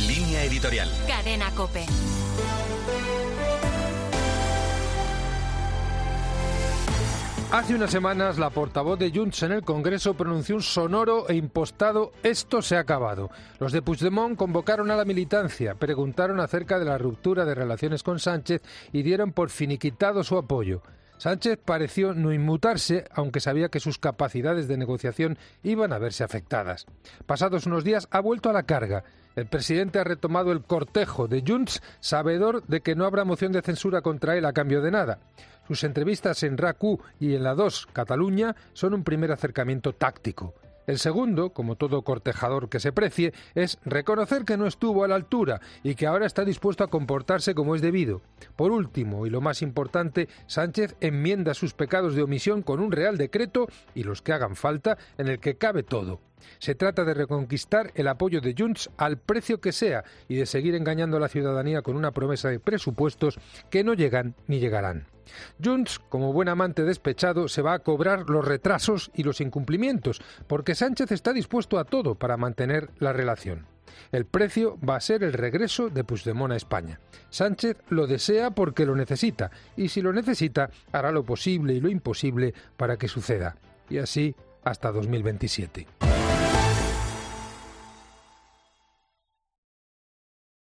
Línea editorial. Cadena COPE. Hace unas semanas, la portavoz de Junts en el Congreso pronunció un sonoro e impostado «esto se ha acabado». Los de Puigdemont convocaron a la militancia, preguntaron acerca de la ruptura de relaciones con Sánchez y dieron por finiquitado su apoyo. Sánchez pareció no inmutarse, aunque sabía que sus capacidades de negociación iban a verse afectadas. Pasados unos días ha vuelto a la carga. El presidente ha retomado el cortejo de Junts, sabedor de que no habrá moción de censura contra él a cambio de nada. Sus entrevistas en RAC1 y en la 2, Cataluña, son un primer acercamiento táctico. El segundo, como todo cortejador que se precie, es reconocer que no estuvo a la altura y que ahora está dispuesto a comportarse como es debido. Por último, y lo más importante, Sánchez enmienda sus pecados de omisión con un real decreto y los que hagan falta, en el que cabe todo. Se trata de reconquistar el apoyo de Junts al precio que sea y de seguir engañando a la ciudadanía con una promesa de presupuestos que no llegan ni llegarán. Junts, como buen amante despechado, se va a cobrar los retrasos y los incumplimientos, porque Sánchez está dispuesto a todo para mantener la relación. El precio va a ser el regreso de Puigdemont a España. Sánchez lo desea porque lo necesita, y si lo necesita, hará lo posible y lo imposible para que suceda. Y así hasta 2027.